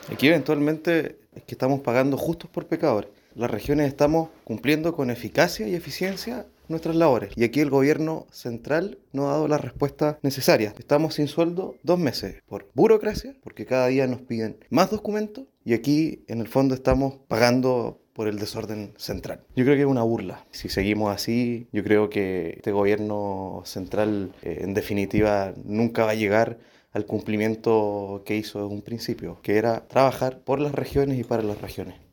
Aquí eventualmente es que estamos pagando justos por pecadores. Las regiones estamos cumpliendo con eficacia y eficiencia nuestras labores. Y aquí el gobierno central no ha dado las respuestas necesarias. Estamos sin sueldo 2 meses por burocracia, porque cada día nos piden más documentos y aquí en el fondo estamos pagando por el desorden central. Yo creo que es una burla. Si seguimos así, yo creo que este gobierno central en definitiva nunca va a llegar al cumplimiento que hizo desde un principio, que era trabajar por las regiones y para las regiones.